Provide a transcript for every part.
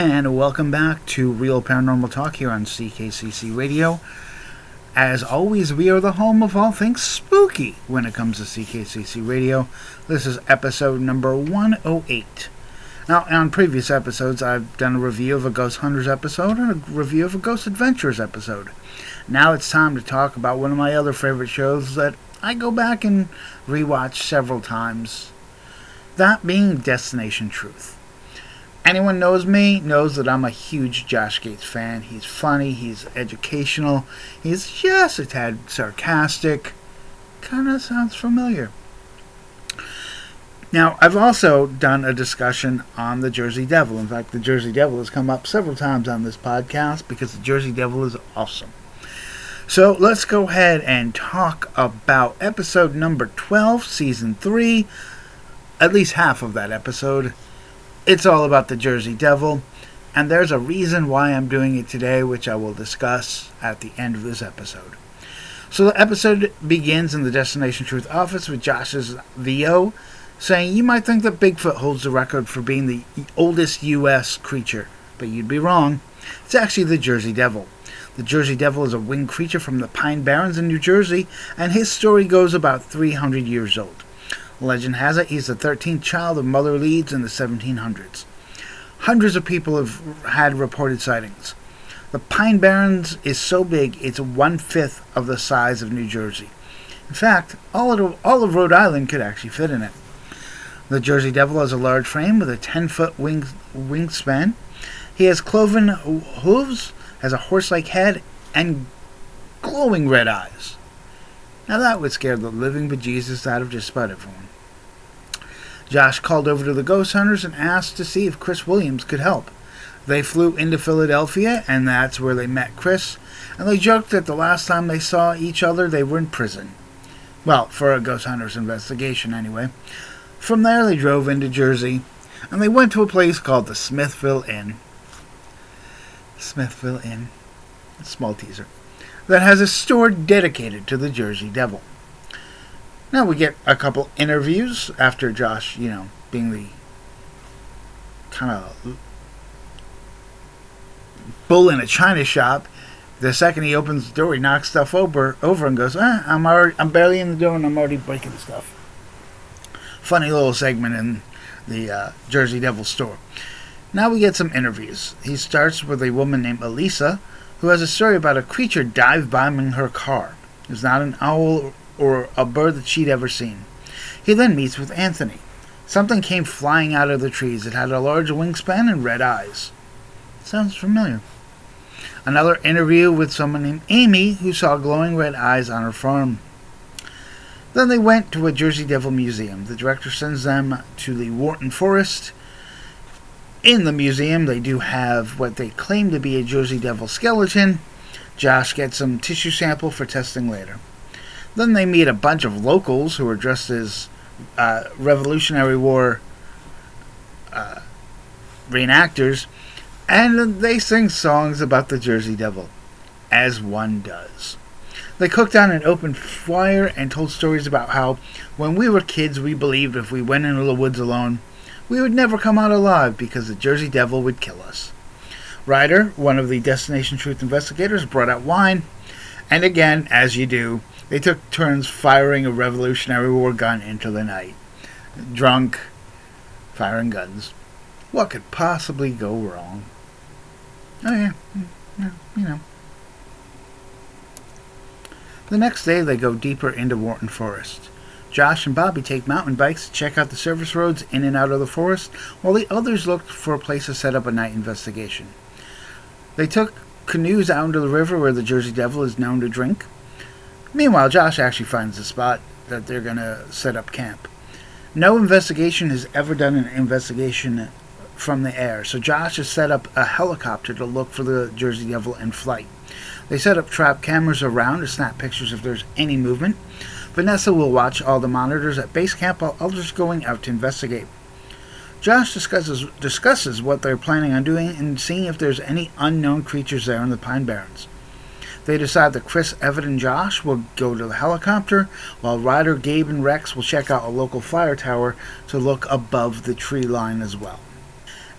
And welcome back to Real Paranormal Talk here on CKCC Radio. As always, we are the home of all things spooky when it comes to CKCC Radio. This is episode number 108. Now, on previous episodes, I've done a review of a Ghost Hunters episode and a review of a Ghost Adventures episode. Now it's time to talk about one of my other favorite shows that I go back and rewatch several times. That being Destination Truth. Anyone knows me knows that I'm a huge Josh Gates fan. He's funny, he's educational, he's just a tad sarcastic. Kinda sounds familiar. Now, I've also done a discussion on the Jersey Devil. In fact, the Jersey Devil has come up several times on this podcast because the Jersey Devil is awesome. So let's go ahead and talk about episode number 12, season 3. At least half of that episode. It's all about the Jersey Devil, and there's a reason why I'm doing it today, which I will discuss at the end of this episode. So the episode begins in the Destination Truth office with Josh's VO saying, "You might think that Bigfoot holds the record for being the oldest U.S. creature, but you'd be wrong. It's actually the Jersey Devil. The Jersey Devil is a winged creature from the Pine Barrens in New Jersey, and his story goes about 300 years old. Legend has it he's the 13th child of Mother Leeds in the 1700s. Hundreds of people have had reported sightings. The Pine Barrens is so big it's 1/5 of the size of New Jersey. In fact, all of Rhode Island could actually fit in it. The Jersey Devil has a large frame with a 10-foot wingspan. He has cloven hooves, has a horse-like head, and glowing red eyes. Now that would scare the living bejesus out of just about everyone. Josh called over to the Ghost Hunters and asked to see if Chris Williams could help. They flew into Philadelphia, and that's where they met Chris, and they joked that the last time they saw each other, they were in prison. Well, for a Ghost Hunters investigation, anyway. From there, they drove into Jersey, and they went to a place called the Smithville Inn. Smithville Inn. A small teaser. That has a store dedicated to the Jersey Devil. Now we get a couple interviews after Josh, being the kind of bull in a china shop. The second he opens the door, he knocks stuff over and goes, I'm barely in the door and I'm already breaking stuff. Funny little segment in the Jersey Devil store. Now we get some interviews. He starts with a woman named Elisa, who has a story about a creature dive-bombing her car. It's not an owl or a bird that she'd ever seen. He then meets with Anthony. Something came flying out of the trees. It had a large wingspan and red eyes. Sounds familiar. Another interview with someone named Amy, who saw glowing red eyes on her farm. Then they went to a Jersey Devil museum. The director sends them to the Wharton Forest. In the museum, they do have what they claim to be a Jersey Devil skeleton. Josh gets some tissue sample for testing later. Then they meet a bunch of locals who are dressed as Revolutionary War reenactors, and they sing songs about the Jersey Devil, as one does. They cooked on an open fire and told stories about how, when we were kids, we believed if we went into the woods alone, we would never come out alive because the Jersey Devil would kill us. Ryder, one of the Destination Truth investigators, brought out wine, and again, as you do, they took turns firing a Revolutionary War gun into the night. Drunk, firing guns. What could possibly go wrong? Oh yeah, The next day, they go deeper into Wharton Forest. Josh and Bobby take mountain bikes to check out the service roads in and out of the forest, while the others looked for a place to set up a night investigation. They took canoes out into the river where the Jersey Devil is known to drink. Meanwhile, Josh actually finds the spot that they're going to set up camp. No investigation has ever done an investigation from the air, so Josh has set up a helicopter to look for the Jersey Devil in flight. They set up trap cameras around to snap pictures if there's any movement. Vanessa will watch all the monitors at base camp while others going out to investigate. Josh discusses what they're planning on doing and seeing if there's any unknown creatures there in the Pine Barrens. They decide that Chris, Evan, and Josh will go to the helicopter, while Ryder, Gabe, and Rex will check out a local fire tower to look above the tree line as well.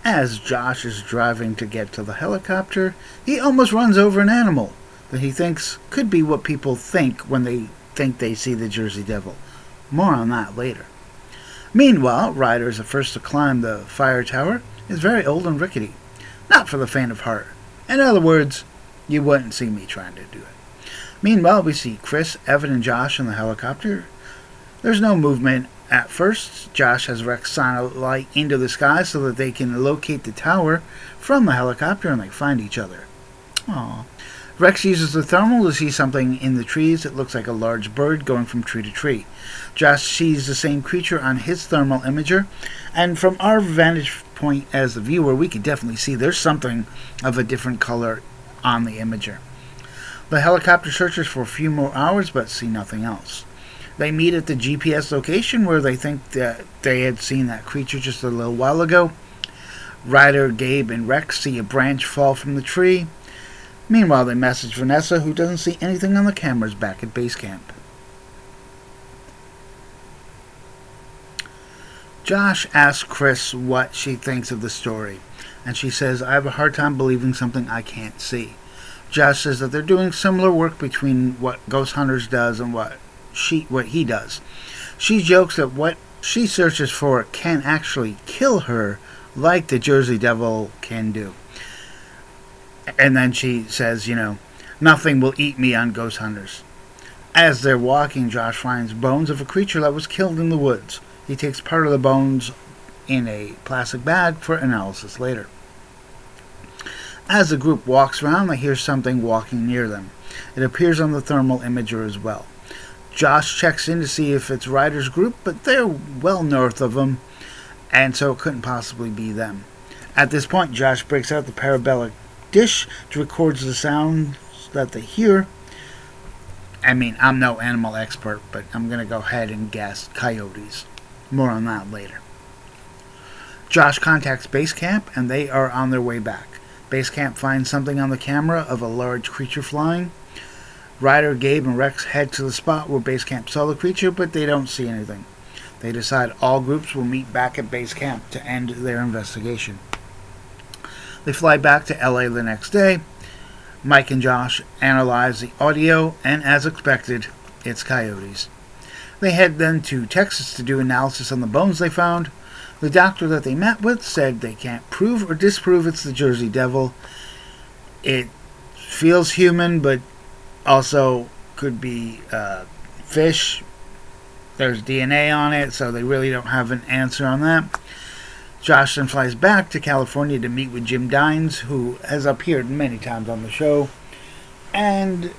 As Josh is driving to get to the helicopter, he almost runs over an animal that he thinks could be what people think when they think they see the Jersey Devil. More on that later. Meanwhile, Ryder is the first to climb the fire tower, is very old and rickety. Not for the faint of heart. In other words, you wouldn't see me trying to do it. Meanwhile, we see Chris, Evan, and Josh in the helicopter. There's no movement at first. Josh has Rex shine a light into the sky so that they can locate the tower from the helicopter and they find each other. Aww. Rex uses the thermal to see something in the trees. It looks like a large bird going from tree to tree. Josh sees the same creature on his thermal imager, and from our vantage point as the viewer, we can definitely see there's something of a different color on the imager. The helicopter searches for a few more hours but see nothing else. They meet at the GPS location where they think that they had seen that creature just a little while ago. Ryder, Gabe, and Rex see a branch fall from the tree. Meanwhile, they message Vanessa, who doesn't see anything on the cameras back at base camp. Josh asks Chris what she thinks of the story, and she says, I have a hard time believing something I can't see. Josh says that they're doing similar work between what Ghost Hunters does and what he does. She jokes that what she searches for can actually kill her, like the Jersey Devil can do. And then she says, nothing will eat me on Ghost Hunters. As they're walking, Josh finds bones of a creature that was killed in the woods. He takes part of the bones in a plastic bag for analysis later. As the group walks around, they hear something walking near them. It appears on the thermal imager as well. Josh checks in to see if it's Ryder's group, but they're well north of him, and so it couldn't possibly be them. At this point, Josh breaks out the parabolic dish to record the sounds that they hear. I mean, I'm no animal expert, but I'm going to go ahead and guess coyotes. More on that later. Josh contacts base camp, and they are on their way back. Base camp finds something on the camera of a large creature flying. Ryder, Gabe, and Rex head to the spot where base camp saw the creature, but they don't see anything. They decide all groups will meet back at base camp to end their investigation. They fly back to LA the next day. Mike and Josh analyze the audio, and as expected, it's coyotes. They head then to Texas to do analysis on the bones they found. The doctor that they met with said they can't prove or disprove it's the Jersey Devil. It feels human, but also could be fish. There's DNA on it, so they really don't have an answer on that. Josh then flies back to California to meet with Jim Dines, who has appeared many times on the show. And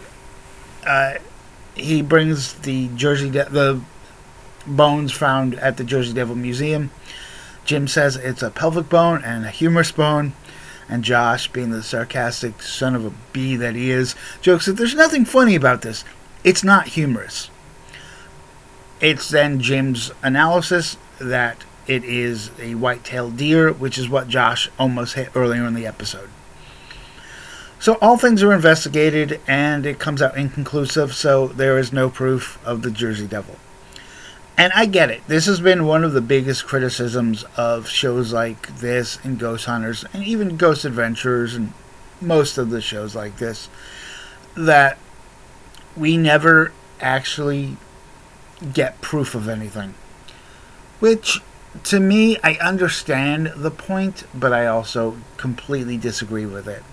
he brings the the bones found at the Jersey Devil Museum. Jim says it's a pelvic bone and a humerus bone. And Josh, being the sarcastic son of a bee that he is, jokes that there's nothing funny about this. It's not humorous. It's then Jim's analysis that it is a white-tailed deer, which is what Josh almost hit earlier in the episode. So all things are investigated, and it comes out inconclusive, so there is no proof of the Jersey Devil. And I get it. This has been one of the biggest criticisms of shows like this and Ghost Hunters, and even Ghost Adventurers, and most of the shows like this, that we never actually get proof of anything. Which, to me, I understand the point, but I also completely disagree with it.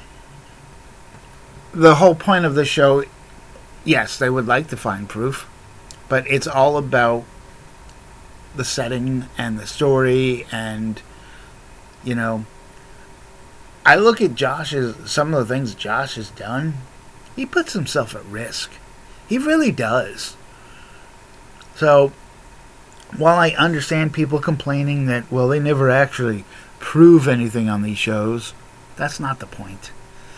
The whole point of the show, yes, they would like to find proof, but it's all about the setting and the story, and, I look at some of the things Josh has done. He puts himself at risk. He really does. So, while I understand people complaining that, well, they never actually prove anything on these shows, that's not the point.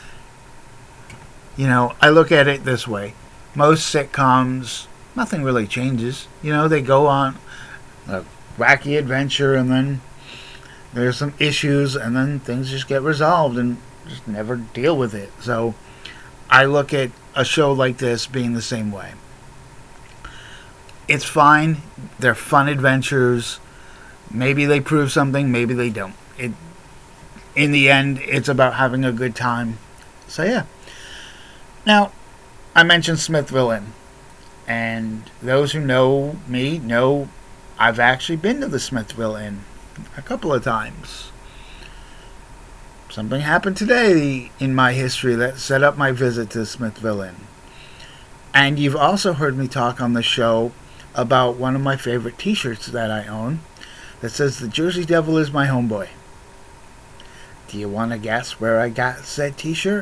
I look at it this way. Most sitcoms, nothing really changes. They go on a wacky adventure, and then there's some issues, and then things just get resolved and just never deal with it. So I look at a show like this being the same way. It's fine. They're fun adventures. Maybe they prove something, maybe they don't. in the end, it's about having a good time. So yeah. Now, I mentioned Smithville Inn, and those who know me know I've actually been to the Smithville Inn a couple of times. Something happened today in my history that set up my visit to Smithville Inn. And you've also heard me talk on the show about one of my favorite t-shirts that I own that says "The Jersey Devil is my homeboy." Do you want to guess where I got said t-shirt?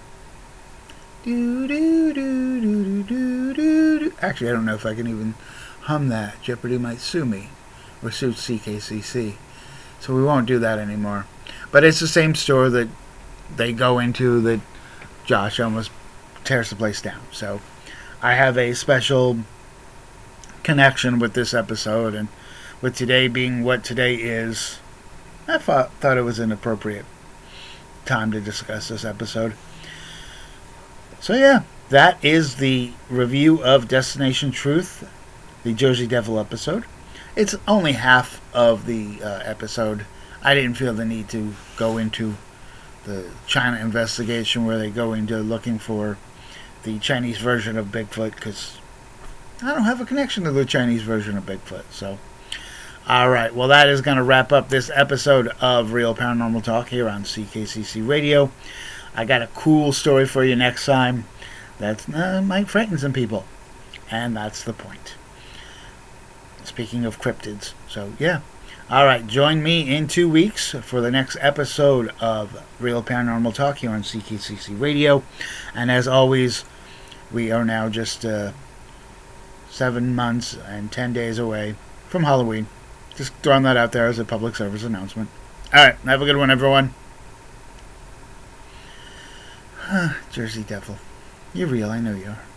Actually, I don't know if I can even hum that. Jeopardy might sue me, or sue CKCC. So we won't do that anymore. But it's the same store that they go into that Josh almost tears the place down. So I have a special connection with this episode, and with today being what today is, I thought it was an appropriate time to discuss this episode. So yeah, that is the review of Destination Truth, the Jersey Devil episode. It's only half of the episode. I didn't feel the need to go into the China investigation where they go into looking for the Chinese version of Bigfoot, because I don't have a connection to the Chinese version of Bigfoot. So, alright, well, that is going to wrap up this episode of Real Paranormal Talk here on CKCC Radio. I got a cool story for you next time that might frighten some people, and that's the point. Speaking of cryptids, so yeah. Alright, join me in 2 weeks for the next episode of Real Paranormal Talk here on CKCC Radio. And as always, we are now just 7 months and 10 days away from Halloween. Just throwing that out there as a public service announcement. Alright, have a good one, everyone. Jersey Devil. You're real, I know you are.